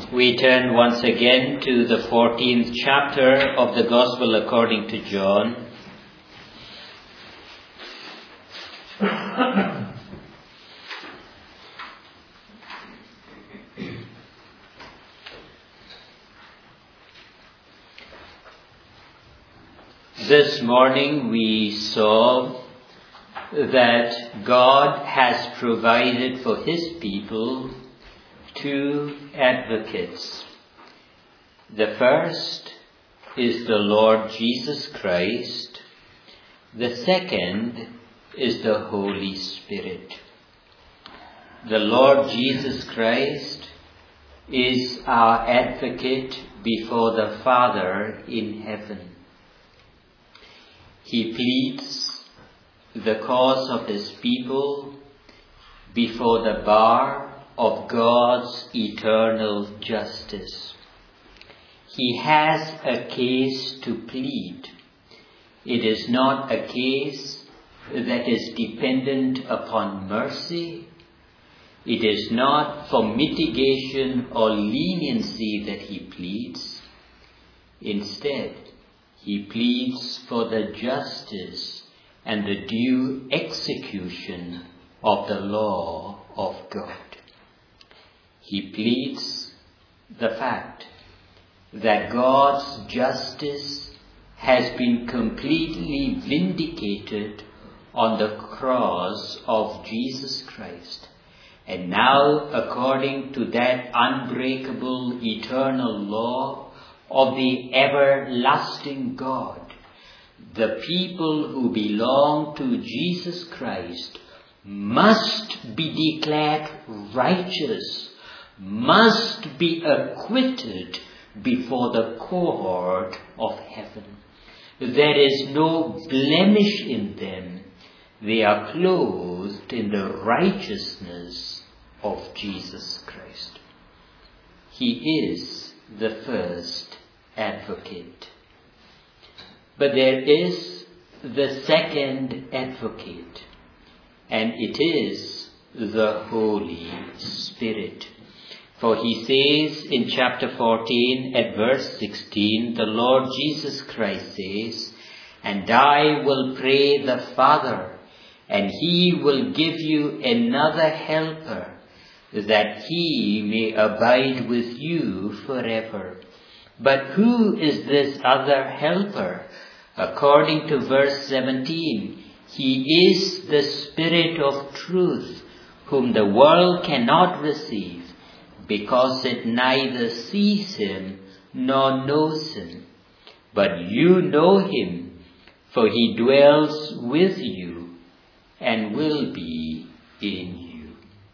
We turn once again to the 14th chapter of the Gospel according to John. This morning we saw that God has provided for His people two advocates. The first is the Lord Jesus Christ. The second is the Holy Spirit. The Lord Jesus Christ is our advocate before the Father in heaven. He pleads the cause of His people before the bar of God's eternal justice. He has a case to plead. It is not a case that is dependent upon mercy. It is not for mitigation or leniency that He pleads. Instead, He pleads for the justice and the due execution of the law of God. He pleads the fact that God's justice has been completely vindicated on the cross of Jesus Christ. And now, according to that unbreakable eternal law of the everlasting God, the people who belong to Jesus Christ must be declared righteous, must be acquitted before the cohort of heaven. There is no blemish in them. They are clothed in the righteousness of Jesus Christ. He is the first advocate. But there is the second advocate, and it is the Holy Spirit. For He says in chapter 14 at verse 16, the Lord Jesus Christ says, "And I will pray the Father, and He will give you another helper, that He may abide with you forever." But who is this other helper? According to verse 17, He is the Spirit of truth, whom the world cannot receive, because it neither sees Him nor knows Him. But you know Him, for He dwells with you and will be in you.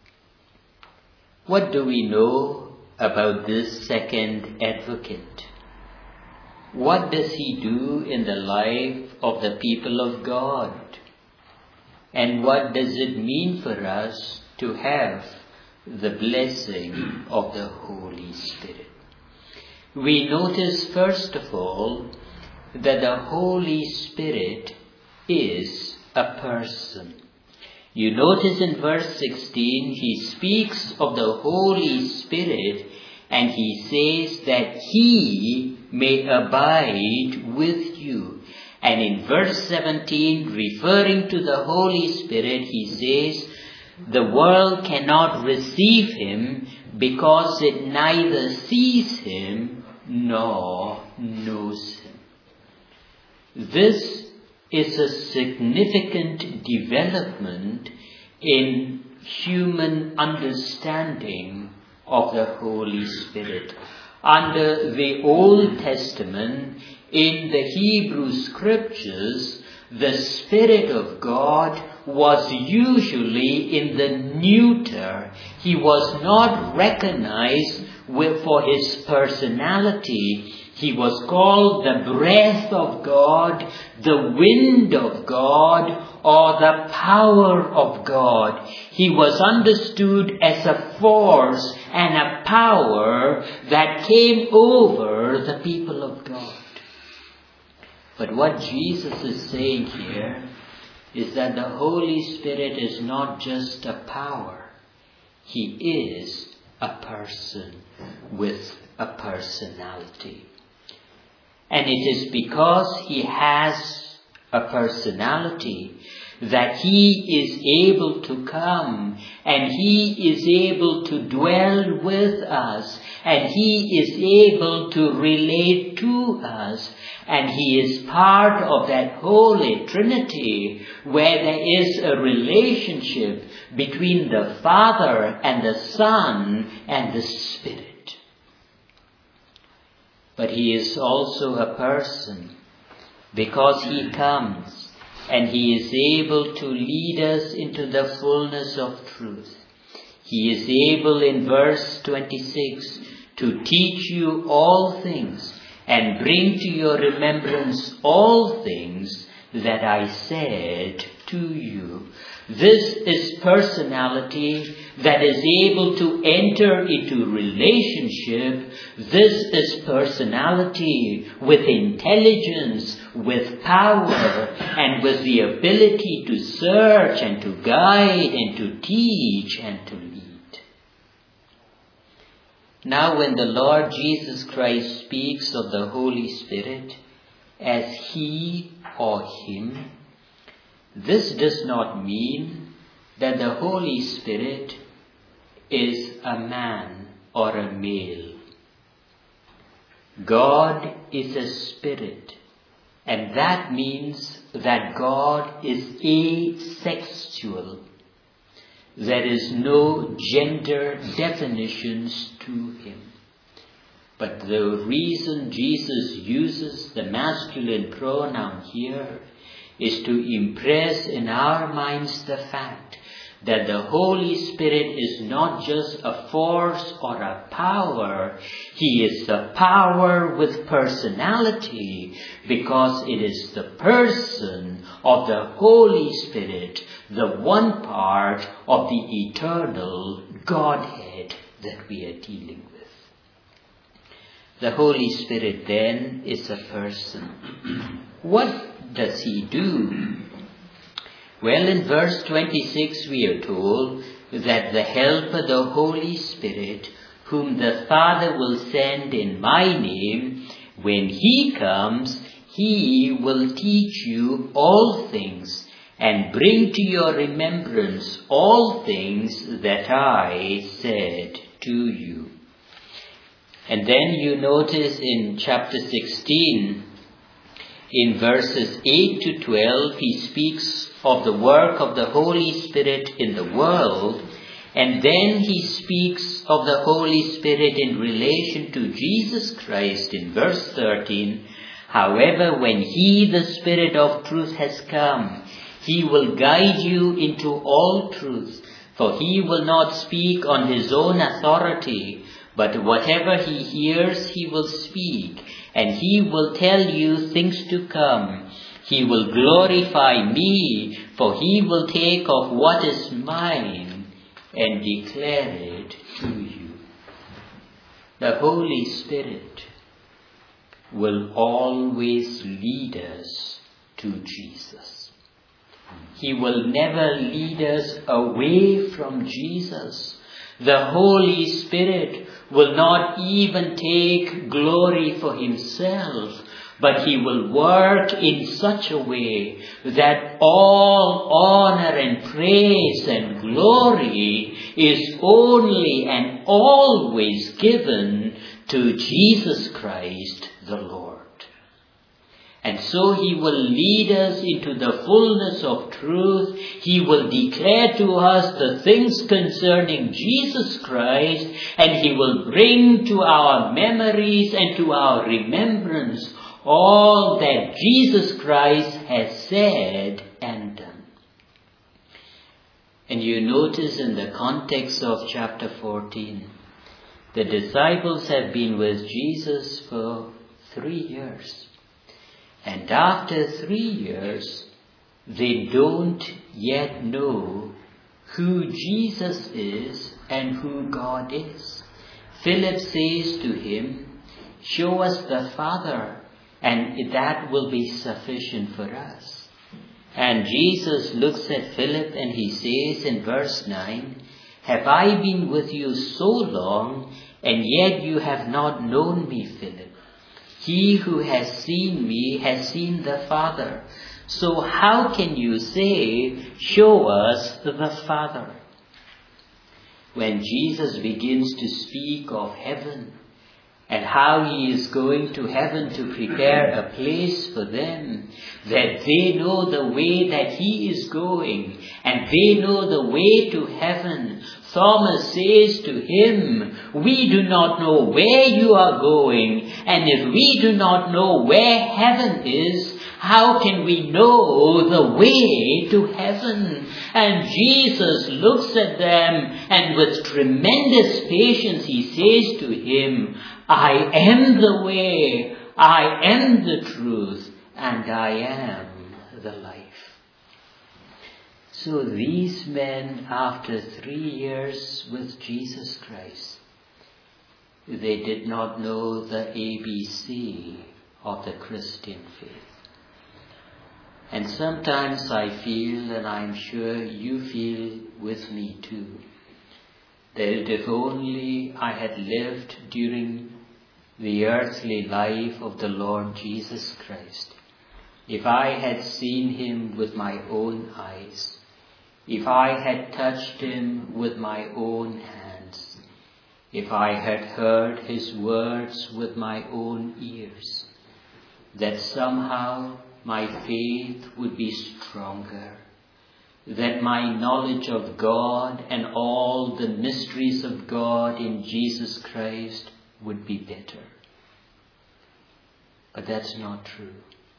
What do we know about this second advocate? What does He do in the life of the people of God? And what does it mean for us to have the blessing of the Holy Spirit? We notice first of all that the Holy Spirit is a person. You notice in verse 16, He speaks of the Holy Spirit and He says that He may abide with you. And in verse 17, referring to the Holy Spirit, He says, the world cannot receive Him because it neither sees Him nor knows Him. This is a significant development in human understanding of the Holy Spirit. Under the Old Testament, in the Hebrew Scriptures, the Spirit of God was usually in the neuter. He was not recognized for His personality. He was called the breath of God, the wind of God, or the power of God. He was understood as a force and a power that came over the people of God. But what Jesus is saying here is that the Holy Spirit is not just a power. He is a person with a personality. And it is because he has a personality that he is able to come and he is able to dwell with us and he is able to relate to us, and he is part of that Holy Trinity where there is a relationship between the Father and the Son and the Spirit. But he is also a person because he comes and he is able to lead us into the fullness of truth. He is able in verse 26 to teach you all things and bring to your remembrance all things that I said to you. This is personality that is able to enter into relationship. This is personality with intelligence, with power, and with the ability to search and to guide and to teach and to lead. Now when the Lord Jesus Christ speaks of the Holy Spirit as he or him, this does not mean that the Holy Spirit is a man or a male. God is a spirit, and that means that God is asexual. There is no gender definitions to him. But the reason Jesus uses the masculine pronoun here is to impress in our minds the fact that the Holy Spirit is not just a force or a power. He is the power with personality, because it is the person of the Holy Spirit, the one part of the eternal Godhead that we are dealing with. The Holy Spirit then is a person. What does he do? Well, in verse 26 we are told that the Helper, the Holy Spirit, whom the Father will send in my name, when he comes, he will teach you all things and bring to your remembrance all things that I said to you. And then you notice in chapter 16, in verses 8 to 12, he speaks of the work of the Holy Spirit in the world, and then he speaks of the Holy Spirit in relation to Jesus Christ in verse 13. However, when he, the Spirit of truth, has come, he will guide you into all truth, for he will not speak on his own authority, but whatever he hears he will speak, and he will tell you things to come. He will glorify me, for he will take of what is mine and declare it to you. The Holy Spirit will always lead us to Jesus. He will never lead us away from Jesus. The Holy Spirit will not even take glory for himself, but he will work in such a way that all honor and praise and glory is only and always given to Jesus Christ the Lord. And so he will lead us into the fullness of truth. He will declare to us the things concerning Jesus Christ, and he will bring to our memories and to our remembrance all that Jesus Christ has said and done. And you notice in the context of chapter 14, the disciples have been with Jesus for 3 years. And after 3 years, they don't yet know who Jesus is and who God is. Philip says to him, "Show us the Father, and that will be sufficient for us." And Jesus looks at Philip and he says in verse 9, Have I been with you so long, and yet you have not known me, Philip? He who has seen me has seen the Father. So how can you say, show us the Father? When Jesus begins to speak of heaven, and how he is going to heaven to prepare a place for them, that they know the way that he is going, and they know the way to heaven, Thomas says to him, we do not know where you are going, and if we do not know where heaven is, how can we know the way to heaven? And Jesus looks at them, and with tremendous patience he says to him, I am the way, I am the truth, and I am the life. So these men, after 3 years with Jesus Christ, they did not know the ABC of the Christian faith. And sometimes I feel, and I'm sure you feel with me too, that if only I had lived during the earthly life of the Lord Jesus Christ, if I had seen him with my own eyes, if I had touched him with my own hands, if I had heard his words with my own ears, that somehow my faith would be stronger, that my knowledge of God and all the mysteries of God in Jesus Christ would be better. But that's not true.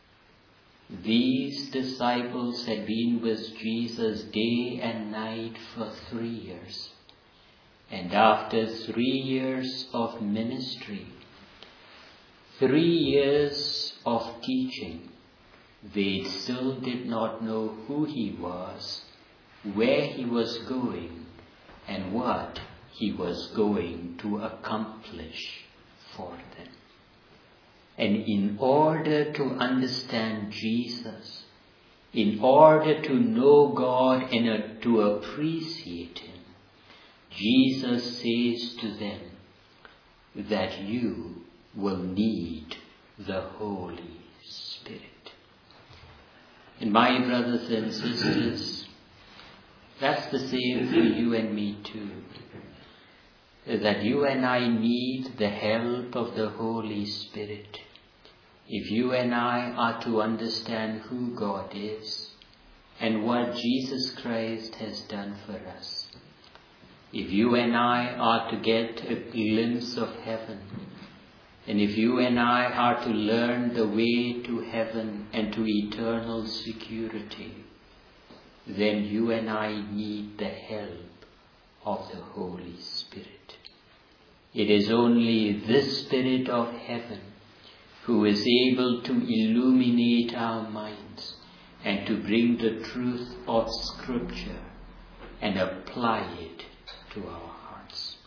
These disciples had been with Jesus day and night for 3 years. And after 3 years of ministry, 3 years of teaching, they still did not know who he was, where he was going, and what he was going to accomplish for them. And in order to understand Jesus, in order to know God and to appreciate him, Jesus says to them that you will need the Holy Spirit. And my brothers and sisters, that's the same for you and me too. That you and I need the help of the Holy Spirit if you and I are to understand who God is and what Jesus Christ has done for us. If you and I are to get a glimpse of heaven, and if you and I are to learn the way to heaven and to eternal security, then you and I need the help of the Holy Spirit. It is only this Spirit of heaven who is able to illuminate our minds and to bring the truth of Scripture and apply it to our hearts.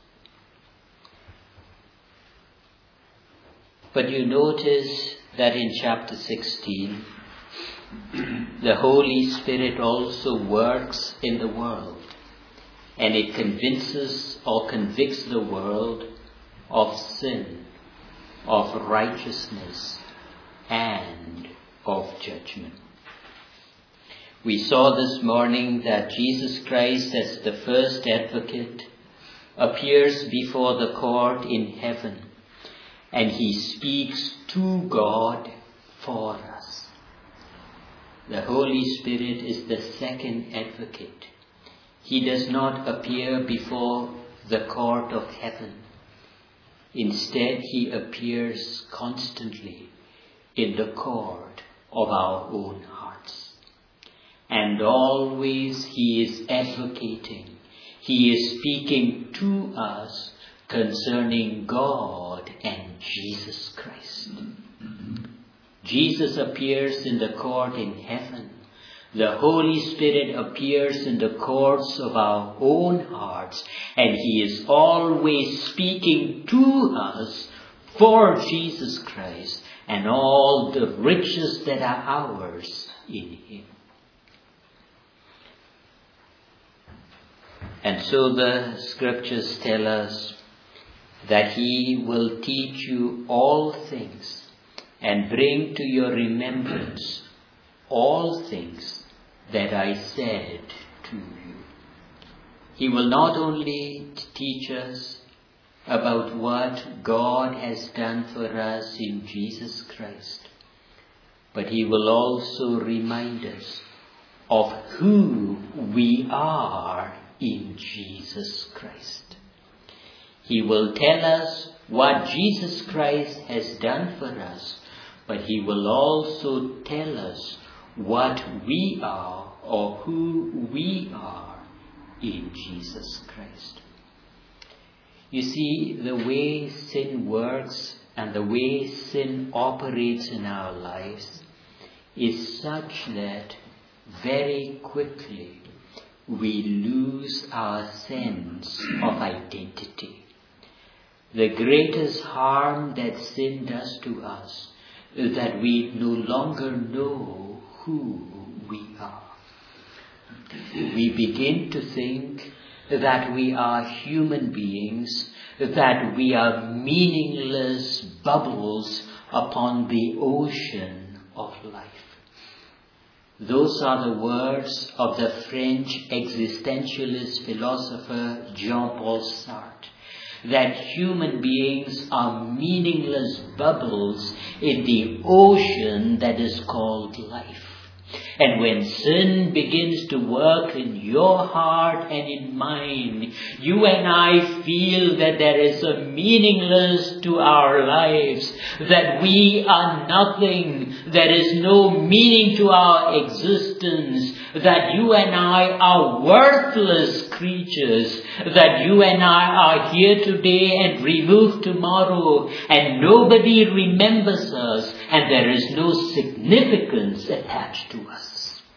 But you notice that in chapter 16, the Holy Spirit also works in the world, and it convinces or convicts the world of sin, of righteousness, and of judgment. We saw this morning that Jesus Christ, as the first advocate, appears before the court in heaven, and he speaks to God for us. The Holy Spirit is the second advocate. He does not appear before the court of heaven. Instead, he appears constantly in the court of our own hearts. And always he is advocating. He is speaking to us concerning God and Jesus Christ. Jesus appears in the court in heaven. The Holy Spirit appears in the courts of our own hearts, and he is always speaking to us for Jesus Christ and all the riches that are ours in him. And so the scriptures tell us that He will teach you all things and bring to your remembrance all things that I said to you. He will not only teach us about what God has done for us in Jesus Christ, but He will also remind us of who we are in Jesus Christ. He will tell us what Jesus Christ has done for us, but He will also tell us what we are or who we are in Jesus Christ. You see, the way sin works and the way sin operates in our lives is such that very quickly we lose our sense of identity. The greatest harm that sin does to us is that we no longer know who we are. We begin to think that we are human beings, that we are meaningless bubbles upon the ocean of life. Those are the words of the French existentialist philosopher Jean-Paul Sartre, that human beings are meaningless bubbles in the ocean that is called life. And when sin begins to work in your heart and in mine, you and I feel that there is a meaningless to our lives, that we are nothing, there is no meaning to our existence, that you and I are worthless creatures, that you and I are here today and removed tomorrow, and nobody remembers us, and there is no significance attached to us.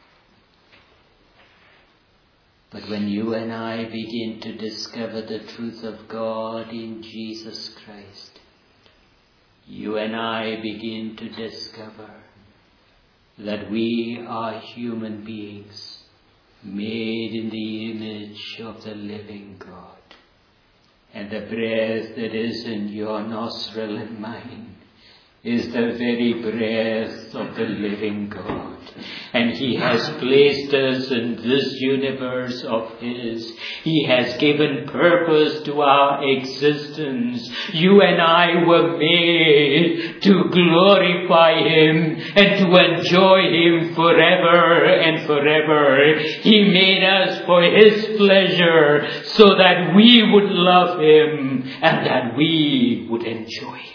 But when you and I begin to discover the truth of God in Jesus Christ, you and I begin to discover that we are human beings made in the image of the living God. And the breath that is in your nostril and mine is the very breath of the living God. And He has placed us in this universe of His. He has given purpose to our existence. You and I were made to glorify Him and to enjoy Him forever and forever. He made us for His pleasure so that we would love Him and that we would enjoy Him.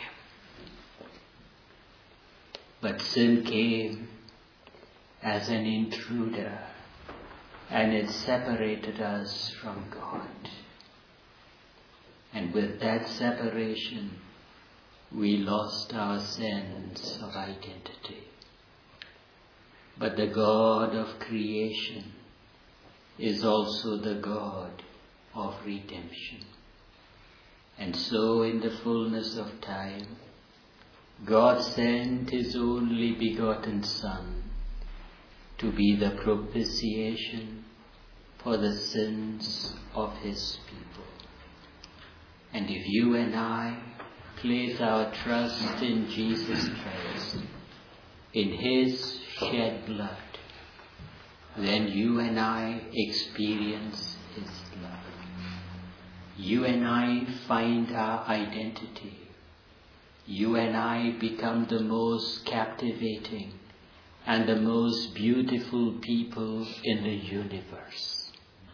But sin came as an intruder, and it separated us from God. And with that separation, we lost our sense of identity. But the God of creation is also the God of redemption. And so in the fullness of time, God sent His only begotten Son to be the propitiation for the sins of His people. And if you and I place our trust in Jesus Christ, in His shed blood, then you and I experience His love. You and I find our identity. You and I become the most captivating and the most beautiful people in the universe.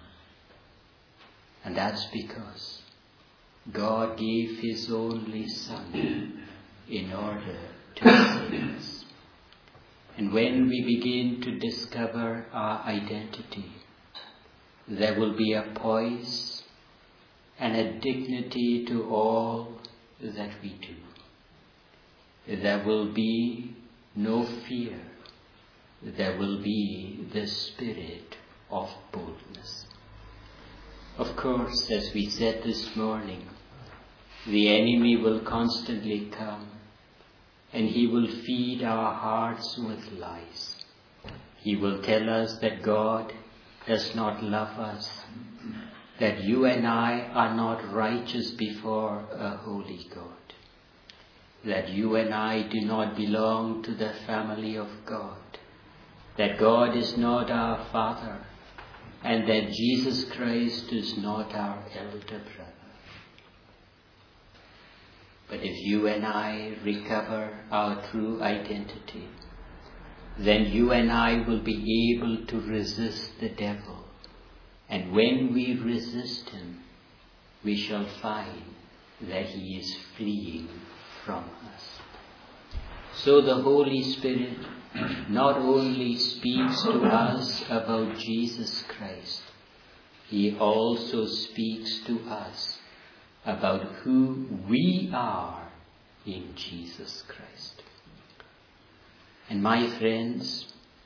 And that's because God gave His only Son in order to save us. And when we begin to discover our identity, there will be a poise and a dignity to all that we do. There will be no fear. There will be the spirit of boldness. Of course, as we said this morning, the enemy will constantly come and he will feed our hearts with lies. He will tell us that God does not love us, that you and I are not righteous before a holy God, that you and I do not belong to the family of God, that God is not our Father, and that Jesus Christ is not our elder brother. But if you and I recover our true identity, then you and I will be able to resist the devil. And when we resist him, we shall find that he is fleeing from us. So the Holy Spirit not only speaks to us about Jesus Christ, he also speaks to us about who we are in Jesus Christ. And my friends,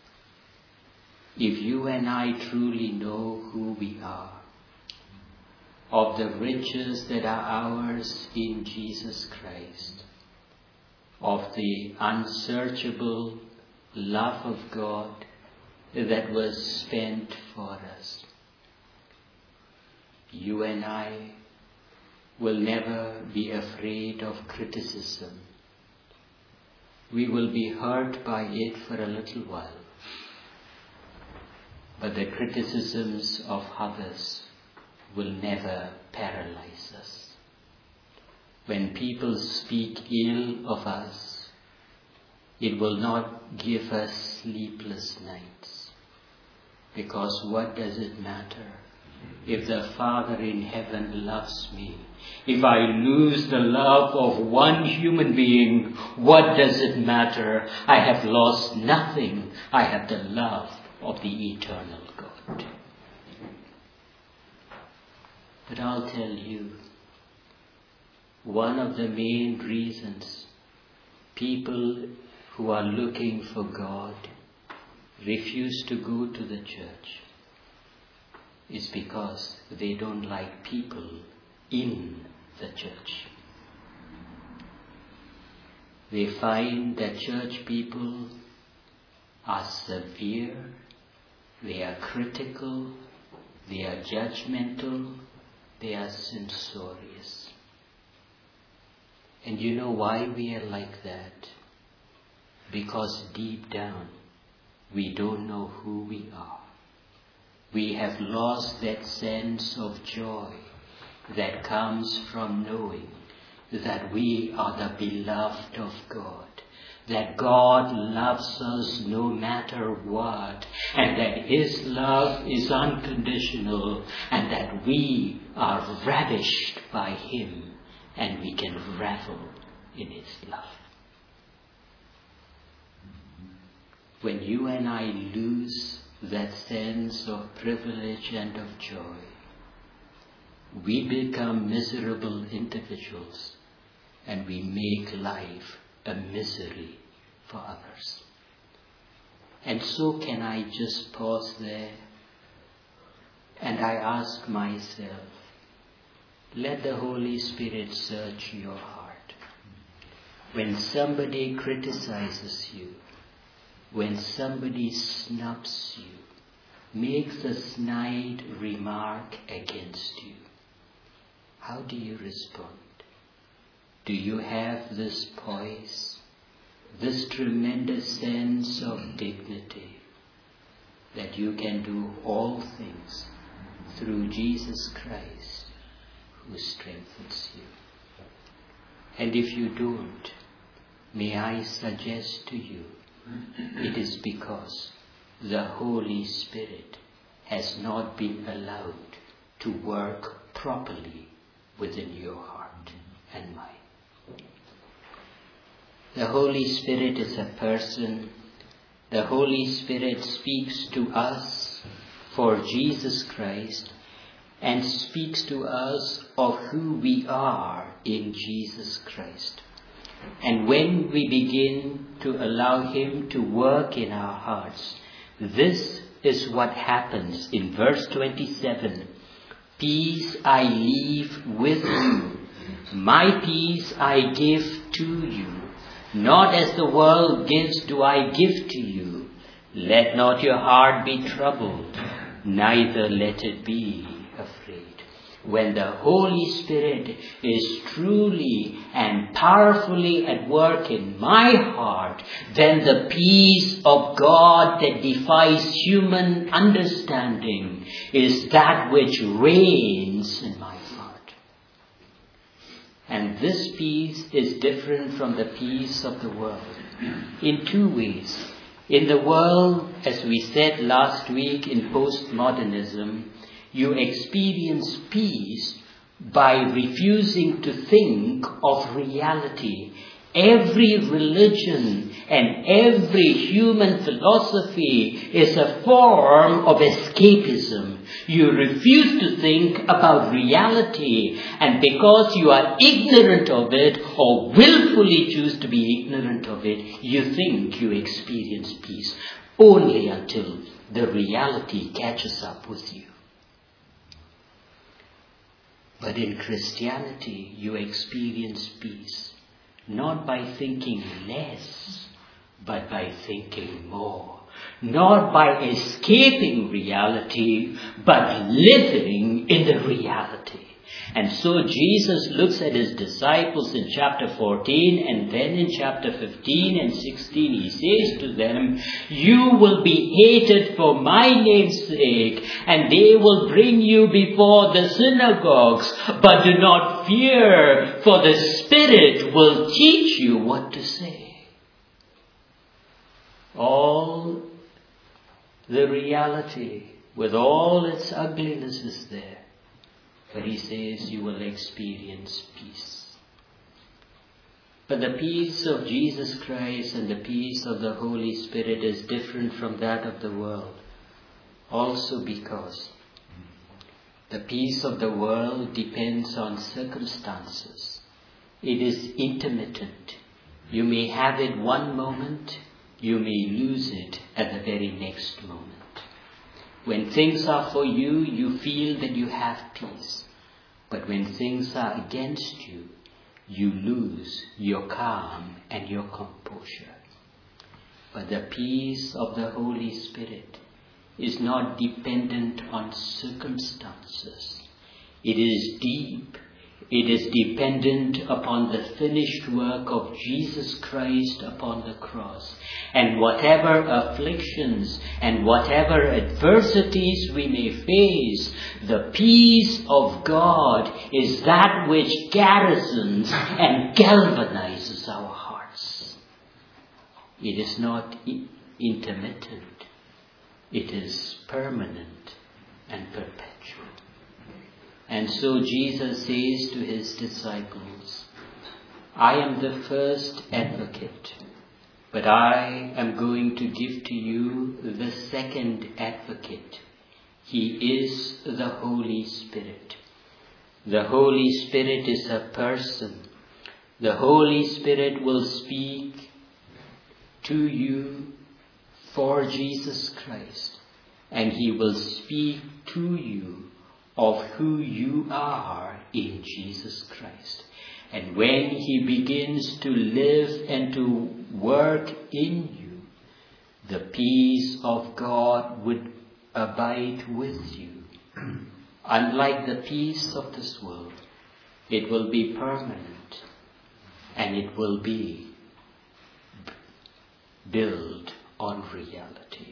if you and I truly know who we are, of the riches that are ours in Jesus Christ, of the unsearchable love of God that was spent for us, you and I will never be afraid of criticism. We will be hurt by it for a little while, but the criticisms of others will never paralyze us. When people speak ill of us, it will not give us sleepless nights. Because what does it matter if the Father in heaven loves me? If I lose the love of one human being, what does it matter? I have lost nothing. I have the love of the eternal God. But I'll tell you, one of the main reasons people who are looking for God refuse to go to the church is because they don't like people in the church. They find that church people are severe, they are critical, they are judgmental, they are censorious. And you know why we are like that? Because deep down, we don't know who we are. We have lost that sense of joy that comes from knowing that we are the beloved of God, that God loves us no matter what, and that his love is unconditional, and that we are ravished by him, and we can revel in his love. When you and I lose that sense of privilege and of joy, we become miserable individuals, and we make life a misery for others. And so can I just pause there and I ask myself, let the Holy Spirit search your heart. When somebody criticizes you, when somebody snubs you, makes a snide remark against you, how do you respond? Do you have this poise, this tremendous sense of dignity, that you can do all things through Jesus Christ who strengthens you? And if you don't, may I suggest to you, it is because the Holy Spirit has not been allowed to work properly within your heart and mind. The Holy Spirit is a person. The Holy Spirit speaks to us for Jesus Christ and speaks to us of who we are in Jesus Christ. And when we begin to allow him to work in our hearts, this is what happens in verse 27. Peace I leave with you, my peace I give to you. Not as the world gives do I give to you. Let not your heart be troubled, neither let it be afraid. when the Holy Spirit is truly and powerfully at work in my heart, then the peace of God that defies human understanding is that which reigns in my heart. And this peace is different from the peace of the world in two ways. In the world, as we said last week in postmodernism, you experience peace by refusing to think of reality. Every religion and every human philosophy is a form of escapism. You refuse to think about reality, and because you are ignorant of it or willfully choose to be ignorant of it, you think you experience peace only until the reality catches up with you. But in Christianity, you experience peace, not by thinking less, but by thinking more. Not by escaping reality, but living in the reality. And so Jesus looks at his disciples in chapter 14, and then in chapter 15 and 16 he says to them, you will be hated for my name's sake, and they will bring you before the synagogues, but do not fear, for the Spirit will teach you what to say. All the reality with all its ugliness is there. But he says you will experience peace. But the peace of Jesus Christ and the peace of the Holy Spirit is different from that of the world. Also because the peace of the world depends on circumstances. It is intermittent. You may have it one moment, you may lose it at the very next moment. When things are for you, you feel that you have peace. But when things are against you, you lose your calm and your composure. But the peace of the Holy Spirit is not dependent on circumstances. It is deep. It is dependent upon the finished work of Jesus Christ upon the cross. And whatever afflictions and whatever adversities we may face, the peace of God is that which garrisons and galvanizes our hearts. It is not intermittent. It is permanent and perpetual. And so Jesus says to his disciples, I am the first advocate, but I am going to give to you the second advocate. He is the Holy Spirit. The Holy Spirit is a person. The Holy Spirit will speak to you for Jesus Christ, and he will speak to you of who you are in Jesus Christ. And when he begins to live and to work in you, the peace of God would abide with you. Unlike the peace of this world, it will be permanent and it will be built on reality.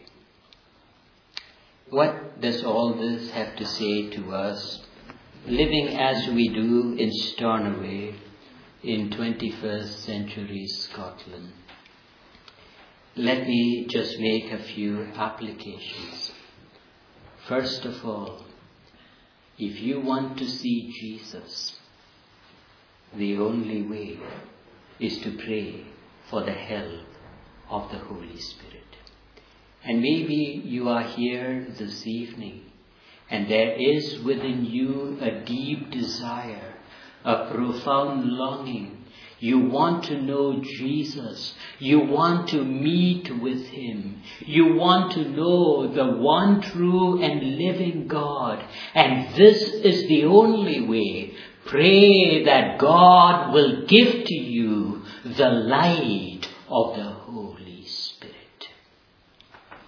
What does all this have to say to us, living as we do in Stornoway in 21st century Scotland? Let me just make a few applications. First of all, if you want to see Jesus, the only way is to pray for the help of the Holy Spirit. And maybe you are here this evening and there is within you a deep desire, a profound longing. You want to know Jesus. You want to meet with him. You want to know the one true and living God. And this is the only way. Pray that God will give to you the light of the Holy Spirit.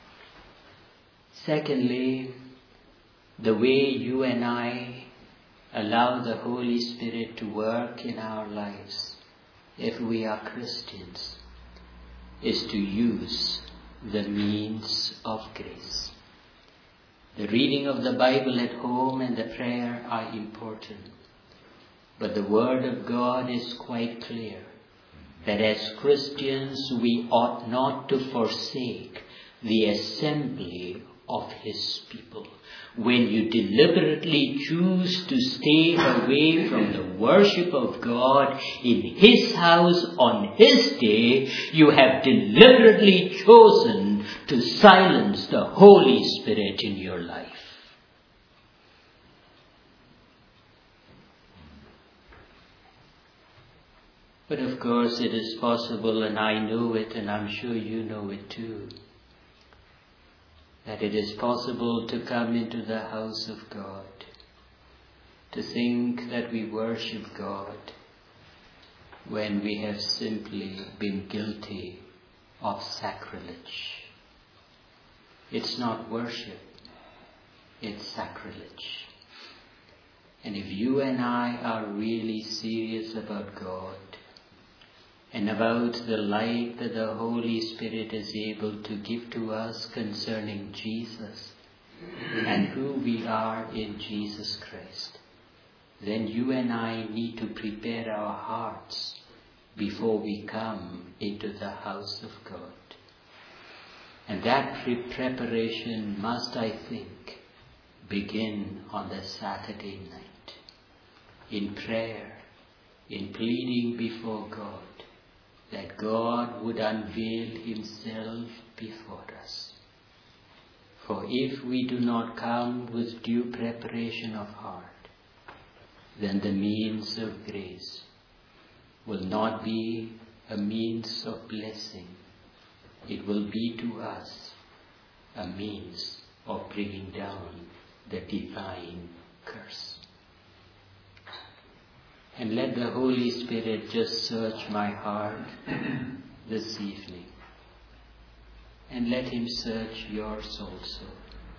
Secondly, the way you and I allow the Holy Spirit to work in our lives, if we are Christians, is to use the means of grace. The reading of the Bible at home and the prayer are important. But the Word of God is quite clear that as Christians we ought not to forsake the assembly of His people. When you deliberately choose to stay away from the worship of God in His house on His day, you have deliberately chosen to silence the Holy Spirit in your life. But of course it is possible, and I know it, and I'm sure you know it too, that it is possible to come into the house of God, to think that we worship God when we have simply been guilty of sacrilege. It's not worship, it's sacrilege. And if you and I are really serious about God, and about the light that the Holy Spirit is able to give to us concerning Jesus and who we are in Jesus Christ, then you and I need to prepare our hearts before we come into the house of God. And that preparation must, I think, begin on the Saturday night, in prayer, in pleading before God, that God would unveil Himself before us. For if we do not come with due preparation of heart, then the means of grace will not be a means of blessing. It will be to us a means of bringing down the divine curse. And let the Holy Spirit just search my heart this evening. And let Him search yours also.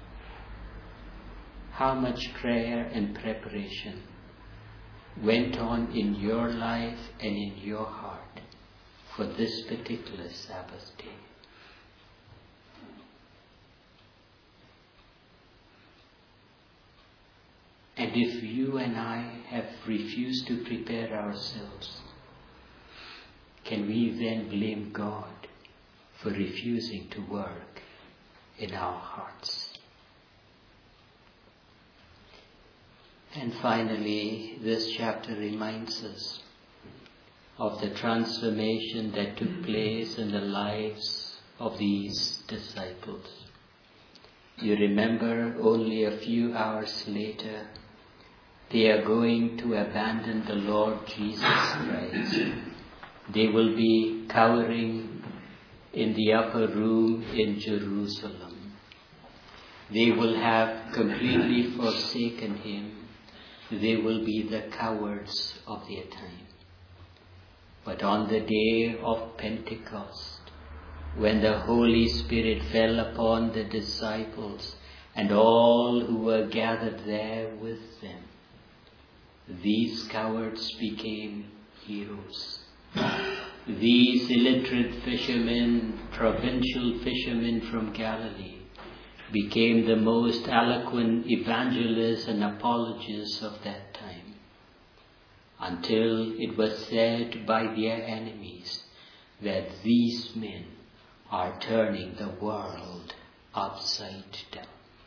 How much prayer and preparation went on in your life and in your heart for this particular Sabbath day? And if you and I have refused to prepare ourselves, can we then blame God for refusing to work in our hearts? And finally, this chapter reminds us of the transformation that took place in the lives of these disciples. You remember, only a few hours later, they are going to abandon the Lord Jesus Christ. They will be cowering in the upper room in Jerusalem. They will have completely forsaken Him. They will be the cowards of their time. But on the day of Pentecost, when the Holy Spirit fell upon the disciples and all who were gathered there with them, these cowards became heroes. These illiterate fishermen, provincial fishermen from Galilee, became the most eloquent evangelists and apologists of that time, until it was said by their enemies that these men are turning the world upside down.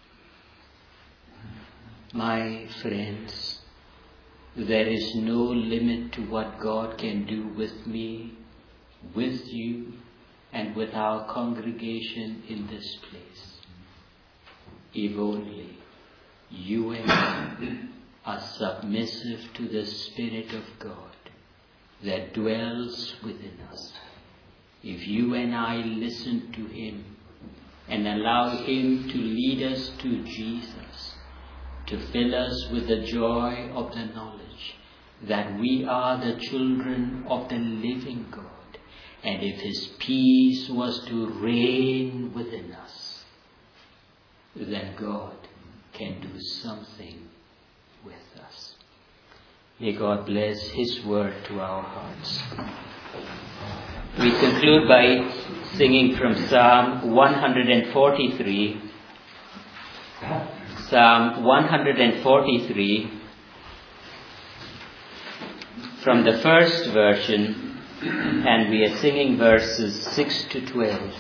My friends, there is no limit to what God can do with me, with you, and with our congregation in this place. If only you and I are submissive to the Spirit of God that dwells within us. If you and I listen to Him and allow Him to lead us to Jesus, to fill us with the joy of the knowledge that we are the children of the living God, and if His peace was to reign within us, then God can do something with us. May God bless His word to our hearts. We conclude by singing from Psalm 143. Psalm 143 from the first version, and we are singing verses 6 to 12.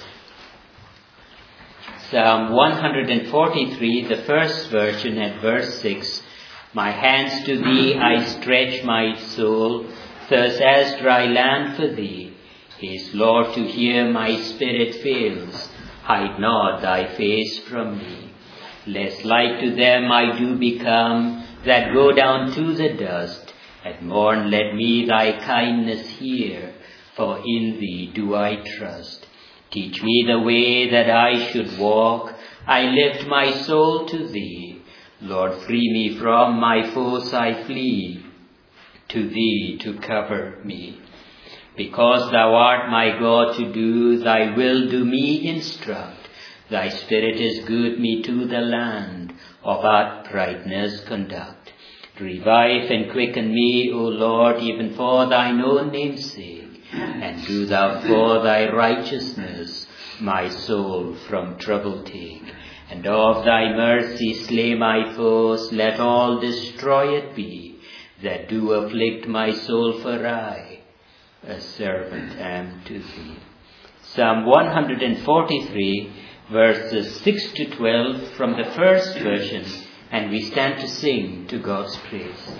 Psalm 143, the first version at verse 6. My hands to thee I stretch my soul, thirst as dry land for thee. Haste, Lord, to hear my spirit fails. Hide not thy face from me. Lest like to them I do become, that go down to the dust. At morn let me thy kindness hear, for in thee do I trust. Teach me the way that I should walk. I lift my soul to thee. Lord, free me from my foes I flee, to thee to cover me. Because thou art my God to do, thy will do me instruct. Thy spirit is good me to the land of uprightness conduct. Revive and quicken me, O Lord, even for thine own name's sake, and do thou for thy righteousness my soul from trouble take. And of thy mercy slay my foes, let all destroyed be, that do afflict my soul, for I, a servant, am to thee. Psalm 143, verses 6 to 12 from the first version, and we stand to sing to God's praise.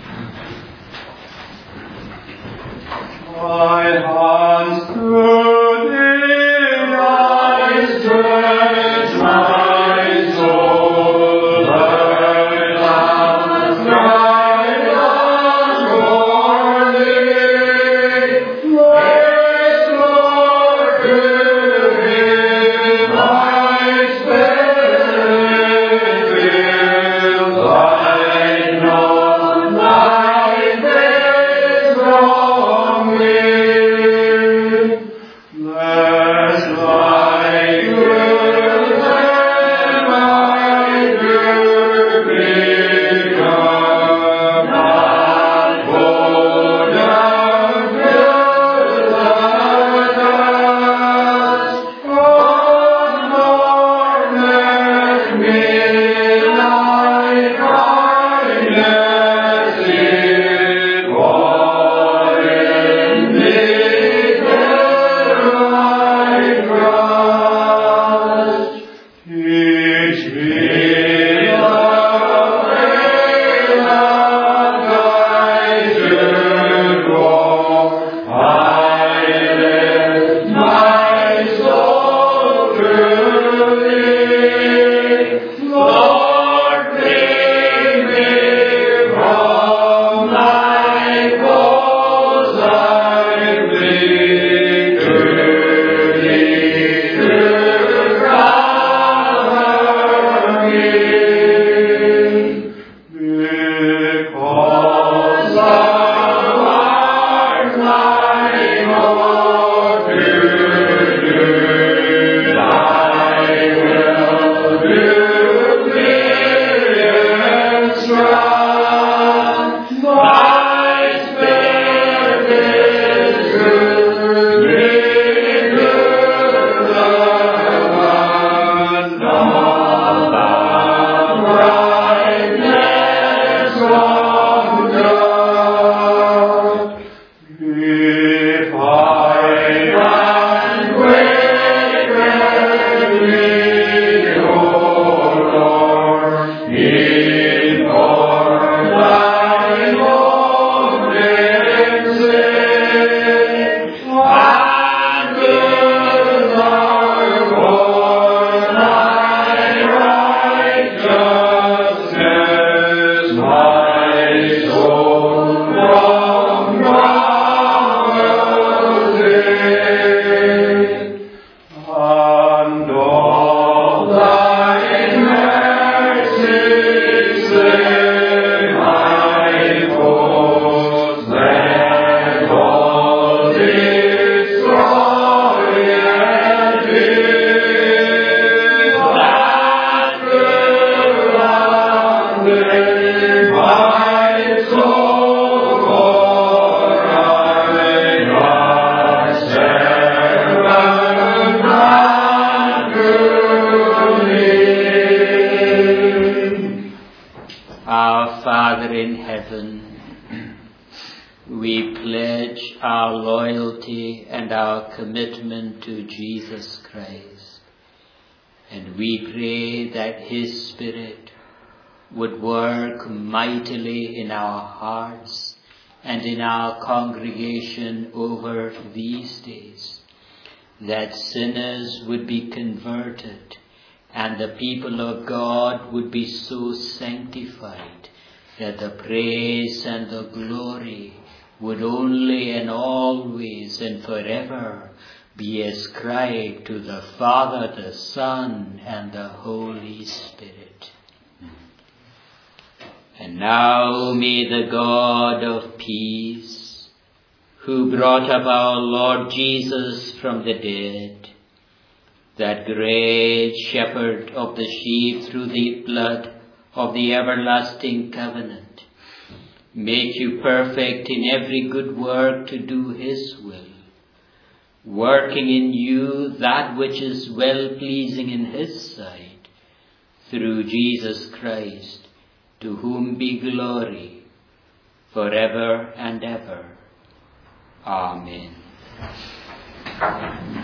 My hands to thee I stretch my soul, thy love guide for thee. Yes, Lord, to thee my spirit will I know thy face from me. we pledge our loyalty and our commitment to Jesus Christ. And we pray that His Spirit would work mightily in our hearts and in our congregation over these days, that sinners would be converted and the people of God would be so sanctified that the praise and the glory would only and always and forever be ascribed to the Father, the Son, and the Holy Spirit. And now may the God of peace, who brought up our Lord Jesus from the dead, that great shepherd of the sheep through the blood of the everlasting covenant, make you perfect in every good work to do His will, working in you that which is well-pleasing in His sight, through Jesus Christ, to whom be glory forever and ever. Amen.